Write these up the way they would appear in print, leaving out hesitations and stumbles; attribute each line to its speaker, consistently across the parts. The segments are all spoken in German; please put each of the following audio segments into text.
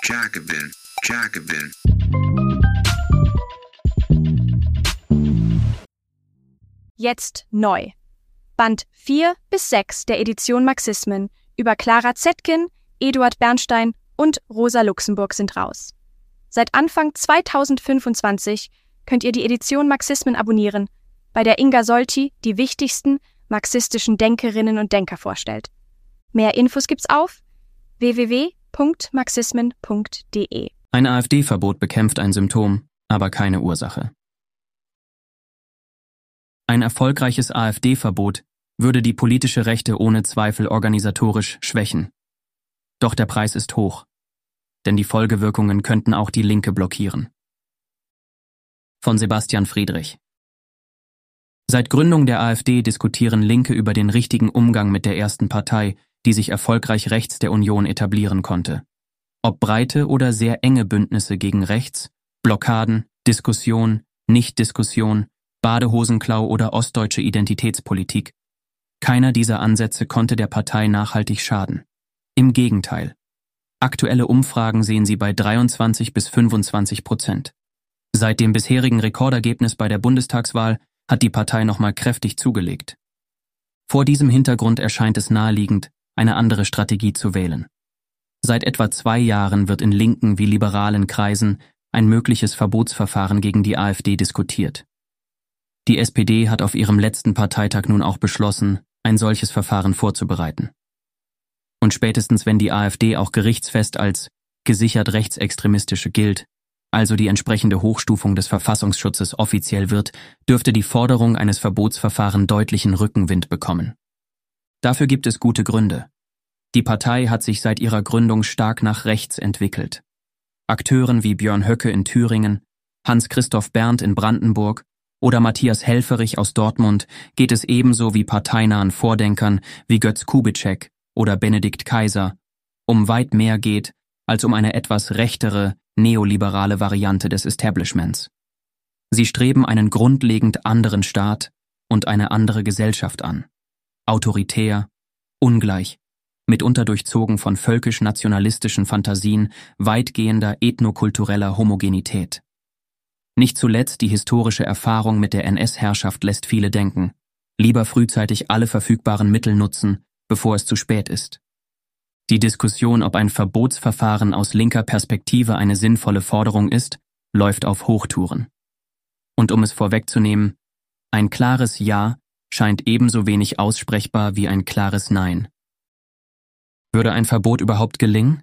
Speaker 1: Jacobin, Jacobin.
Speaker 2: Jetzt neu. Band 4 bis 6 der Edition Marxismen über Clara Zetkin, Eduard Bernstein und Rosa Luxemburg sind raus. Seit Anfang 2025 könnt ihr die Edition Marxismen abonnieren, bei der Inga Solti die wichtigsten marxistischen Denkerinnen und Denker vorstellt. Mehr Infos gibt's auf www.marxismen.de.
Speaker 3: Ein AfD-Verbot bekämpft ein Symptom, aber keine Ursache. Ein erfolgreiches AfD-Verbot würde die politische Rechte ohne Zweifel organisatorisch schwächen. Doch der Preis ist hoch, denn die Folgewirkungen könnten auch die Linke blockieren. Von Sebastian Friedrich. Seit Gründung der AfD diskutieren Linke über den richtigen Umgang mit der ersten Partei, die sich erfolgreich rechts der Union etablieren konnte. Ob breite oder sehr enge Bündnisse gegen rechts, Blockaden, Diskussion, Nicht-Diskussion, Badehosenklau oder ostdeutsche Identitätspolitik. Keiner dieser Ansätze konnte der Partei nachhaltig schaden. Im Gegenteil. Aktuelle Umfragen sehen sie bei 23-25%. Seit dem bisherigen Rekordergebnis bei der Bundestagswahl hat die Partei nochmal kräftig zugelegt. Vor diesem Hintergrund erscheint es naheliegend, eine andere Strategie zu wählen. Seit etwa 2 Jahren wird in linken wie liberalen Kreisen ein mögliches Verbotsverfahren gegen die AfD diskutiert. Die SPD hat auf ihrem letzten Parteitag nun auch beschlossen, ein solches Verfahren vorzubereiten. Und spätestens wenn die AfD auch gerichtsfest als gesichert rechtsextremistische gilt, also die entsprechende Hochstufung des Verfassungsschutzes offiziell wird, dürfte die Forderung eines Verbotsverfahrens deutlichen Rückenwind bekommen. Dafür gibt es gute Gründe. Die Partei hat sich seit ihrer Gründung stark nach rechts entwickelt. Akteuren wie Björn Höcke in Thüringen, Hans-Christoph Berndt in Brandenburg oder Matthias Helfferich aus Dortmund geht es ebenso wie parteinahen Vordenkern wie Götz Kubitschek oder Benedikt Kaiser um weit mehr geht, als um eine etwas rechtere, neoliberale Variante des Establishments. Sie streben einen grundlegend anderen Staat und eine andere Gesellschaft an. Autoritär, ungleich, mitunter durchzogen von völkisch-nationalistischen Fantasien weitgehender ethnokultureller Homogenität. Nicht zuletzt die historische Erfahrung mit der NS-Herrschaft lässt viele denken, lieber frühzeitig alle verfügbaren Mittel nutzen, bevor es zu spät ist. Die Diskussion, ob ein Verbotsverfahren aus linker Perspektive eine sinnvolle Forderung ist, läuft auf Hochtouren. Und um es vorwegzunehmen, ein klares Ja scheint ebenso wenig aussprechbar wie ein klares Nein. Würde ein Verbot überhaupt gelingen?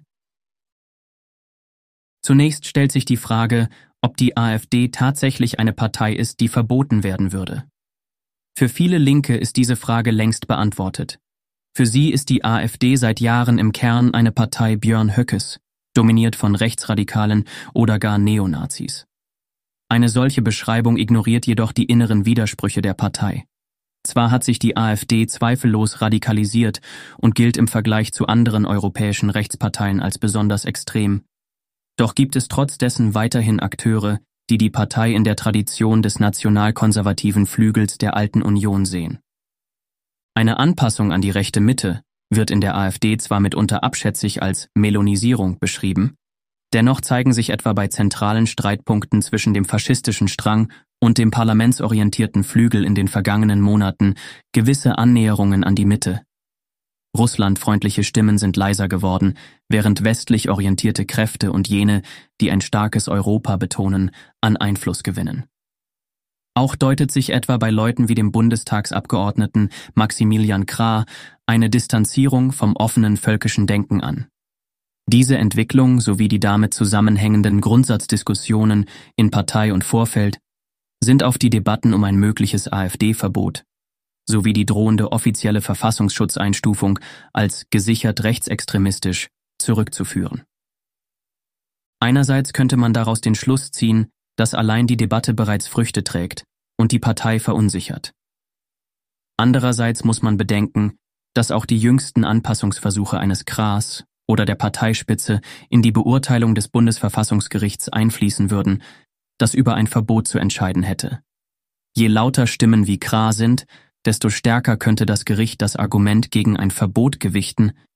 Speaker 3: Zunächst stellt sich die Frage, ob die AfD tatsächlich eine Partei ist, die verboten werden würde. Für viele Linke ist diese Frage längst beantwortet. Für sie ist die AfD seit Jahren im Kern eine Partei Björn Höckes, dominiert von Rechtsradikalen oder gar Neonazis. Eine solche Beschreibung ignoriert jedoch die inneren Widersprüche der Partei. Zwar hat sich die AfD zweifellos radikalisiert und gilt im Vergleich zu anderen europäischen Rechtsparteien als besonders extrem, doch gibt es trotz dessen weiterhin Akteure, die die Partei in der Tradition des nationalkonservativen Flügels der alten Union sehen. Eine Anpassung an die rechte Mitte wird in der AfD zwar mitunter abschätzig als Melonisierung beschrieben, dennoch zeigen sich etwa bei zentralen Streitpunkten zwischen dem faschistischen Strang und dem parlamentsorientierten Flügel in den vergangenen Monaten gewisse Annäherungen an die Mitte. Russlandfreundliche Stimmen sind leiser geworden, während westlich orientierte Kräfte und jene, die ein starkes Europa betonen, an Einfluss gewinnen. Auch deutet sich etwa bei Leuten wie dem Bundestagsabgeordneten Maximilian Krah eine Distanzierung vom offenen völkischen Denken an. Diese Entwicklung sowie die damit zusammenhängenden Grundsatzdiskussionen in Partei und Vorfeld sind auf die Debatten um ein mögliches AfD-Verbot sowie die drohende offizielle Verfassungsschutzeinstufung als gesichert rechtsextremistisch zurückzuführen. Einerseits könnte man daraus den Schluss ziehen, dass allein die Debatte bereits Früchte trägt und die Partei verunsichert. Andererseits muss man bedenken, dass auch die jüngsten Anpassungsversuche eines Krahs oder der Parteispitze in die Beurteilung des Bundesverfassungsgerichts einfließen würden, das über ein Verbot zu entscheiden hätte. Je lauter Stimmen wie Krah sind, desto stärker könnte das Gericht das Argument gegen ein Verbot gewichten,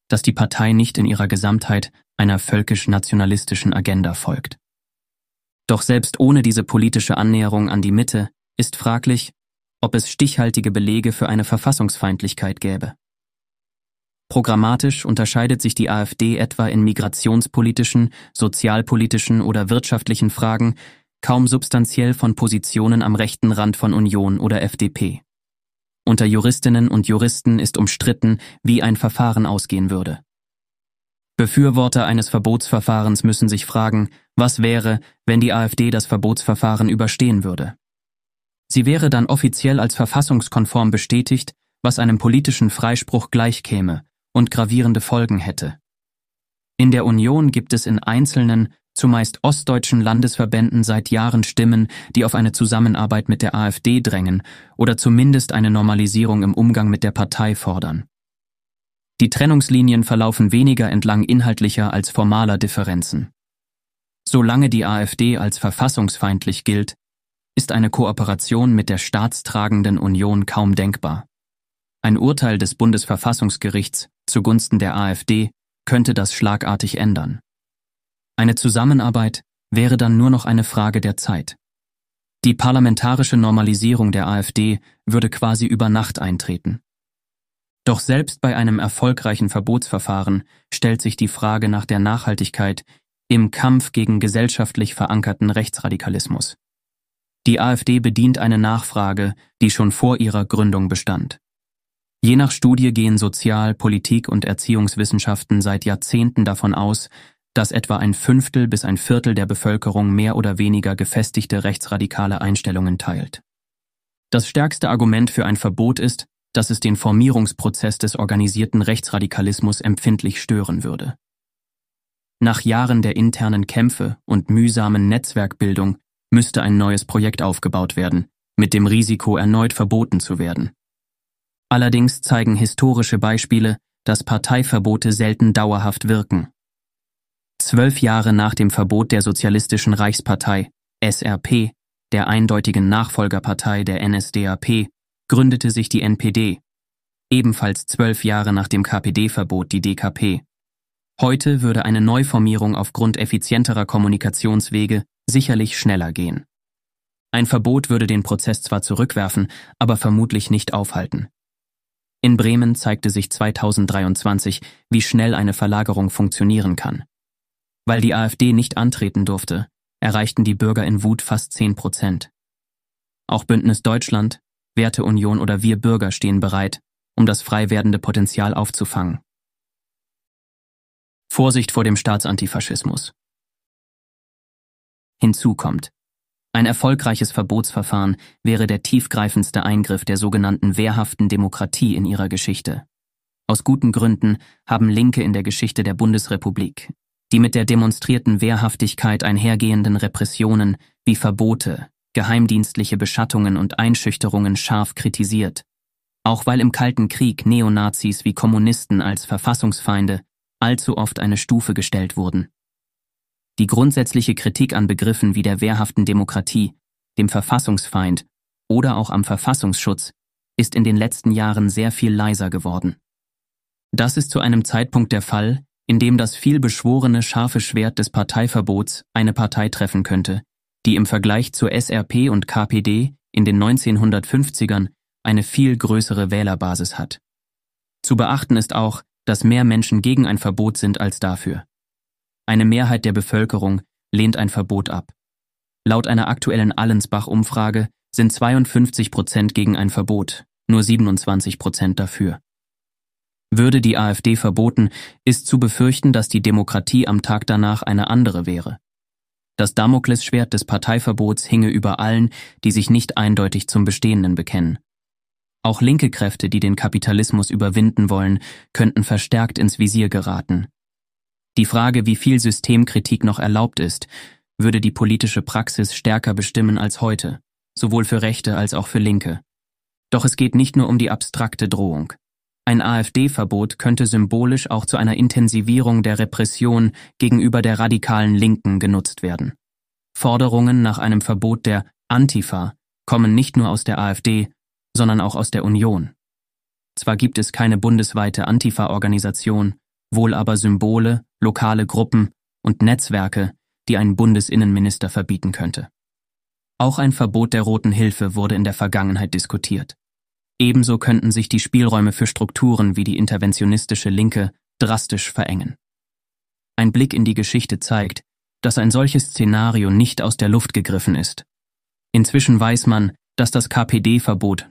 Speaker 3: dass die Partei nicht in ihrer Gesamtheit einer völkisch-nationalistischen Agenda folgt. Doch selbst ohne diese politische Annäherung an die Mitte ist fraglich, ob es stichhaltige Belege für eine Verfassungsfeindlichkeit gäbe. Programmatisch unterscheidet sich die AfD etwa in migrationspolitischen, sozialpolitischen oder wirtschaftlichen Fragen kaum substanziell von Positionen am rechten Rand von Union oder FDP. Unter Juristinnen und Juristen ist umstritten, wie ein Verfahren ausgehen würde. Befürworter eines Verbotsverfahrens müssen sich fragen, was wäre, wenn die AfD das Verbotsverfahren überstehen würde. Sie wäre dann offiziell als verfassungskonform bestätigt, was einem politischen Freispruch gleichkäme und gravierende Folgen hätte. In der Union gibt es in einzelnen, zumeist ostdeutschen Landesverbänden seit Jahren Stimmen, die auf eine Zusammenarbeit mit der AfD drängen oder zumindest eine Normalisierung im Umgang mit der Partei fordern. Die Trennungslinien verlaufen weniger entlang inhaltlicher als formaler Differenzen. Solange die AfD als verfassungsfeindlich gilt, ist eine Kooperation mit der staatstragenden Union kaum denkbar. Ein Urteil des Bundesverfassungsgerichts zugunsten der AfD könnte das schlagartig ändern. Eine Zusammenarbeit wäre dann nur noch eine Frage der Zeit. Die parlamentarische Normalisierung der AfD würde quasi über Nacht eintreten. Doch selbst bei einem erfolgreichen Verbotsverfahren stellt sich die Frage nach der Nachhaltigkeit im Kampf gegen gesellschaftlich verankerten Rechtsradikalismus. Die AfD bedient eine Nachfrage, die schon vor ihrer Gründung bestand. Je nach Studie gehen Sozial-, Politik- und Erziehungswissenschaften seit Jahrzehnten davon aus, dass etwa 1/5 bis 1/4 der Bevölkerung mehr oder weniger gefestigte rechtsradikale Einstellungen teilt. Das stärkste Argument für ein Verbot ist, dass es den Formierungsprozess des organisierten Rechtsradikalismus empfindlich stören würde. Nach Jahren der internen Kämpfe und mühsamen Netzwerkbildung müsste ein neues Projekt aufgebaut werden, mit dem Risiko, erneut verboten zu werden. Allerdings zeigen historische Beispiele, dass Parteiverbote selten dauerhaft wirken. 12 Jahre nach dem Verbot der Sozialistischen Reichspartei, SRP, der eindeutigen Nachfolgerpartei der NSDAP, gründete sich die NPD, ebenfalls 12 Jahre nach dem KPD-Verbot die DKP. Heute würde eine Neuformierung aufgrund effizienterer Kommunikationswege sicherlich schneller gehen. Ein Verbot würde den Prozess zwar zurückwerfen, aber vermutlich nicht aufhalten. In Bremen zeigte sich 2023, wie schnell eine Verlagerung funktionieren kann. Weil die AfD nicht antreten durfte, erreichten die Bürger in Wut fast 10%. Auch Bündnis Deutschland, Werteunion oder Wir Bürger stehen bereit, um das frei werdende Potenzial aufzufangen. Vorsicht vor dem Staatsantifaschismus. Hinzu kommt: Ein erfolgreiches Verbotsverfahren wäre der tiefgreifendste Eingriff der sogenannten wehrhaften Demokratie in ihrer Geschichte. Aus guten Gründen haben Linke in der Geschichte der Bundesrepublik die mit der demonstrierten Wehrhaftigkeit einhergehenden Repressionen wie Verbote, geheimdienstliche Beschattungen und Einschüchterungen scharf kritisiert, auch weil im Kalten Krieg Neonazis wie Kommunisten als Verfassungsfeinde allzu oft eine Stufe gestellt wurden. Die grundsätzliche Kritik an Begriffen wie der wehrhaften Demokratie, dem Verfassungsfeind oder auch am Verfassungsschutz ist in den letzten Jahren sehr viel leiser geworden. Das ist zu einem Zeitpunkt der Fall, in dem das vielbeschworene scharfe Schwert des Parteiverbots eine Partei treffen könnte, die im Vergleich zur SRP und KPD in den 1950ern eine viel größere Wählerbasis hat. Zu beachten ist auch, dass mehr Menschen gegen ein Verbot sind als dafür. Eine Mehrheit der Bevölkerung lehnt ein Verbot ab. Laut einer aktuellen Allensbach-Umfrage sind 52% gegen ein Verbot, nur 27% dafür. Würde die AfD verboten, ist zu befürchten, dass die Demokratie am Tag danach eine andere wäre. Das Damoklesschwert des Parteiverbots hinge über allen, die sich nicht eindeutig zum Bestehenden bekennen. Auch linke Kräfte, die den Kapitalismus überwinden wollen, könnten verstärkt ins Visier geraten. Die Frage, wie viel Systemkritik noch erlaubt ist, würde die politische Praxis stärker bestimmen als heute, sowohl für Rechte als auch für Linke. Doch es geht nicht nur um die abstrakte Drohung. Ein AfD-Verbot könnte symbolisch auch zu einer Intensivierung der Repression gegenüber der radikalen Linken genutzt werden. Forderungen nach einem Verbot der Antifa kommen nicht nur aus der AfD, sondern auch aus der Union. Zwar gibt es keine bundesweite Antifa-Organisation, wohl aber Symbole, lokale Gruppen und Netzwerke, die ein Bundesinnenminister verbieten könnte. Auch ein Verbot der Roten Hilfe wurde in der Vergangenheit diskutiert. Ebenso könnten sich die Spielräume für Strukturen wie die interventionistische Linke drastisch verengen. Ein Blick in die Geschichte zeigt, dass ein solches Szenario nicht aus der Luft gegriffen ist. Inzwischen weiß man, dass das KPD-Verbot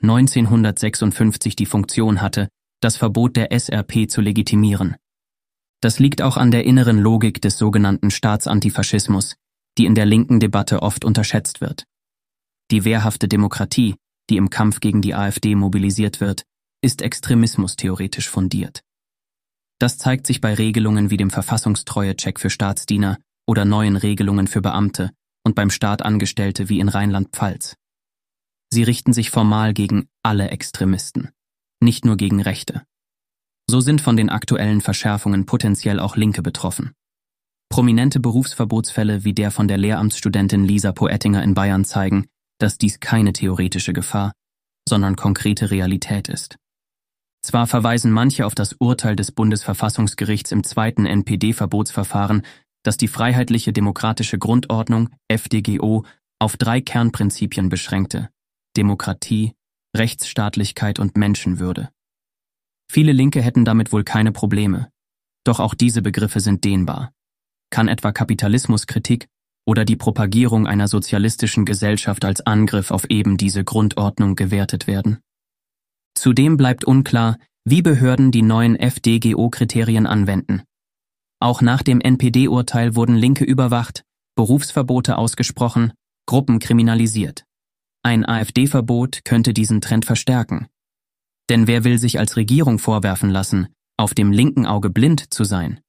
Speaker 3: 1956 die Funktion hatte, das Verbot der SRP zu legitimieren. Das liegt auch an der inneren Logik des sogenannten Staatsantifaschismus, die in der linken Debatte oft unterschätzt wird. Die wehrhafte Demokratie, die im Kampf gegen die AfD mobilisiert wird, ist extremismustheoretisch fundiert. Das zeigt sich bei Regelungen wie dem Verfassungstreue-Check für Staatsdiener oder neuen Regelungen für Beamte und beim Staat Angestellte wie in Rheinland-Pfalz. Sie richten sich formal gegen alle Extremisten, nicht nur gegen Rechte. So sind von den aktuellen Verschärfungen potenziell auch Linke betroffen. Prominente Berufsverbotsfälle wie der von der Lehramtsstudentin Lisa Poettinger in Bayern zeigen, dass dies keine theoretische Gefahr, sondern konkrete Realität ist. Zwar verweisen manche auf das Urteil des Bundesverfassungsgerichts im zweiten NPD-Verbotsverfahren, das die freiheitliche demokratische Grundordnung, FDGO, auf 3 Kernprinzipien beschränkte: Demokratie, Rechtsstaatlichkeit und Menschenwürde. Viele Linke hätten damit wohl keine Probleme. Doch auch diese Begriffe sind dehnbar. Kann etwa Kapitalismuskritik oder die Propagierung einer sozialistischen Gesellschaft als Angriff auf eben diese Grundordnung gewertet werden? Zudem bleibt unklar, wie Behörden die neuen FDGO-Kriterien anwenden. Auch nach dem NPD-Urteil wurden Linke überwacht, Berufsverbote ausgesprochen, Gruppen kriminalisiert. Ein AfD-Verbot könnte diesen Trend verstärken. Denn wer will sich als Regierung vorwerfen lassen, auf dem linken Auge blind zu sein?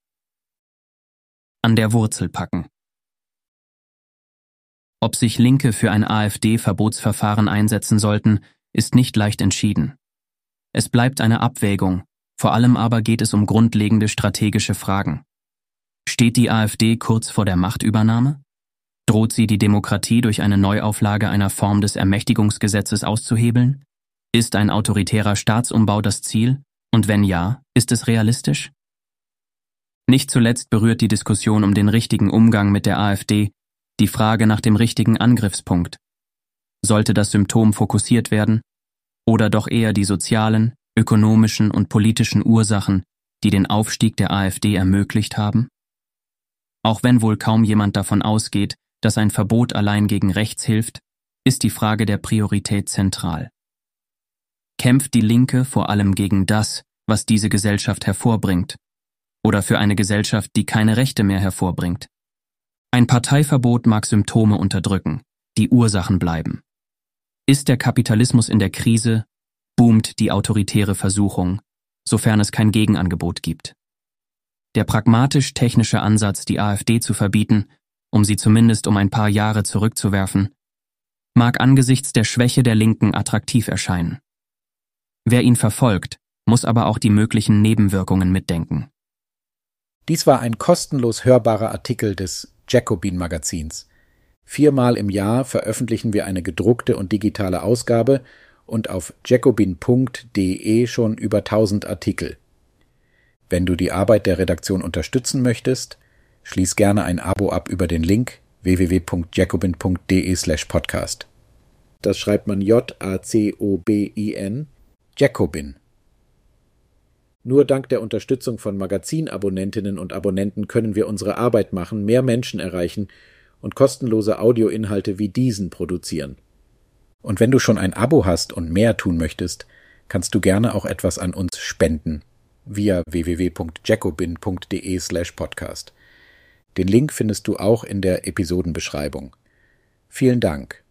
Speaker 3: An der Wurzel packen. Ob sich Linke für ein AfD-Verbotsverfahren einsetzen sollten, ist nicht leicht entschieden. Es bleibt eine Abwägung, vor allem aber geht es um grundlegende strategische Fragen. Steht die AfD kurz vor der Machtübernahme? Droht sie, die Demokratie durch eine Neuauflage einer Form des Ermächtigungsgesetzes auszuhebeln? Ist ein autoritärer Staatsumbau das Ziel? Und wenn ja, ist es realistisch? Nicht zuletzt berührt die Diskussion um den richtigen Umgang mit der AfD die Frage nach dem richtigen Angriffspunkt. Sollte das Symptom fokussiert werden? Oder doch eher die sozialen, ökonomischen und politischen Ursachen, die den Aufstieg der AfD ermöglicht haben? Auch wenn wohl kaum jemand davon ausgeht, dass ein Verbot allein gegen rechts hilft, ist die Frage der Priorität zentral. Kämpft die Linke vor allem gegen das, was diese Gesellschaft hervorbringt, oder für eine Gesellschaft, die keine Rechte mehr hervorbringt? Ein Parteiverbot mag Symptome unterdrücken, die Ursachen bleiben. Ist der Kapitalismus in der Krise, boomt die autoritäre Versuchung, sofern es kein Gegenangebot gibt. Der pragmatisch-technische Ansatz, die AfD zu verbieten, um sie zumindest um ein paar Jahre zurückzuwerfen, mag angesichts der Schwäche der Linken attraktiv erscheinen. Wer ihn verfolgt, muss aber auch die möglichen Nebenwirkungen mitdenken.
Speaker 4: Dies war ein kostenlos hörbarer Artikel des Jacobin-Magazins. 4-mal im Jahr veröffentlichen wir eine gedruckte und digitale Ausgabe und auf jacobin.de schon über 1000 Artikel. Wenn du die Arbeit der Redaktion unterstützen möchtest, schließ gerne ein Abo ab über den Link www.jacobin.de/podcast. Das schreibt man Jacobin, Jacobin. Nur dank der Unterstützung von Magazinabonnentinnen und Abonnenten können wir unsere Arbeit machen, mehr Menschen erreichen und kostenlose Audioinhalte wie diesen produzieren. Und wenn du schon ein Abo hast und mehr tun möchtest, kannst du gerne auch etwas an uns spenden via www.jacobin.de/podcast. Den Link findest du auch in der Episodenbeschreibung. Vielen Dank.